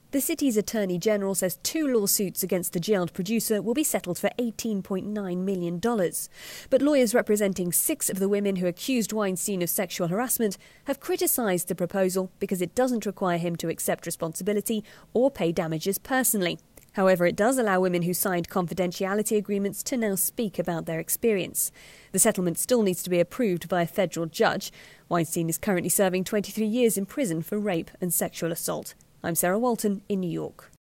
The city's Attorney General says 2 lawsuits against the jailed producer will be settled for $18.9 million. But lawyers representing 6 of the women who accused Weinstein of sexual harassment have criticised the proposal because it doesn't require him to accept responsibility or pay damages personally. However, it does allow women who signed confidentiality agreements to now speak about their experience. The settlement still needs to be approved by a federal judge. Weinstein is currently serving 23 years in prison for rape and sexual assault. I'm Sarah Walton in New York.